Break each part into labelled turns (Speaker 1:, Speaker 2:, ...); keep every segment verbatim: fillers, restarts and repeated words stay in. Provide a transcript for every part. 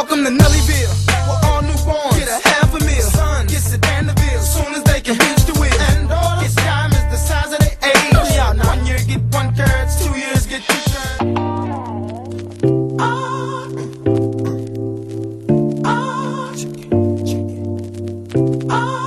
Speaker 1: Welcome to Nellyville, where all newborns get a half a meal. Son gets a Danville, soon as they can reach the wheel. And daughters get diamonds the size of their age. Yeah, one year get one carats, two years get two carats. Oh, oh, chicken, chicken. Oh.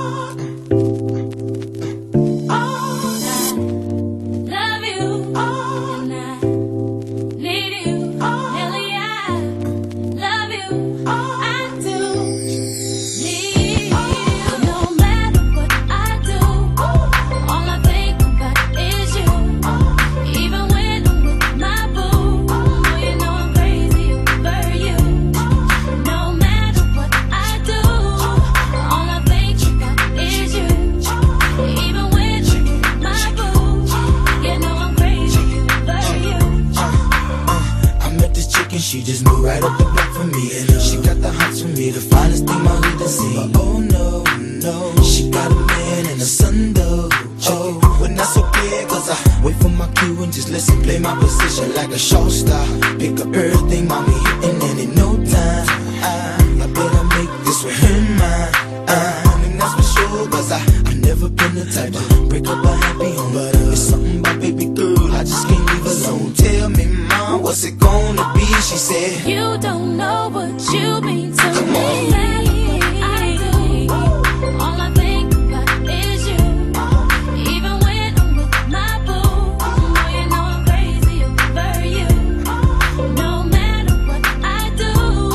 Speaker 2: She just moved right up the block for me, and uh, she got the hots for me, the finest thing my leader seen. But oh no, no, she got a man and a son though. Oh, when that's okay, cause I wait for my cue and just listen, play my position like a show star. Pick up everything, mommy hitting, and in no time, I, I better make this with her mine. Uh, and that's for sure, cause I, I never been the type to break up a happy home. But uh, it's something about baby girl, I just can't leave alone. Tell me, mom, what's it gonna be? She said,
Speaker 3: you don't know what you mean to
Speaker 2: Come
Speaker 3: me.
Speaker 2: on.
Speaker 3: I do. All I think about is you. Even when I'm with my boo, boy, you know I'm crazy over you. No matter what I do,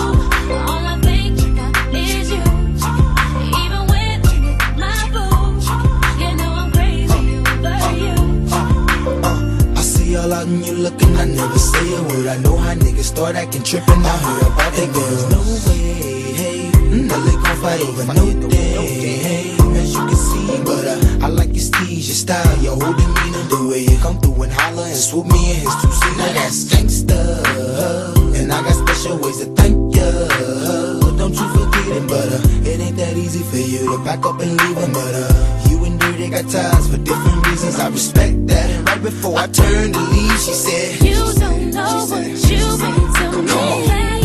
Speaker 3: all I think about is you. Even when I'm with my boo, you know I'm crazy over you.
Speaker 2: Uh, I see all out and you looking, I never say a word. I know how niggas start acting trippin'. I heard about that girls. No way, hey, Nelly gon' fight over no day, hey, as you can see. But uh, I like your steez, your style, your whole demeanor, the way you come through and holler and swoop me in his two-seater. Now that's gangsta, and I got special ways to thank ya. Don't you forget it, but uh, it ain't that easy for you to back up and leave him. But uh, you and Dirty got ties for different reasons. I respect that. And right before I turned to leave, she said,
Speaker 3: you don't know what you mean to me.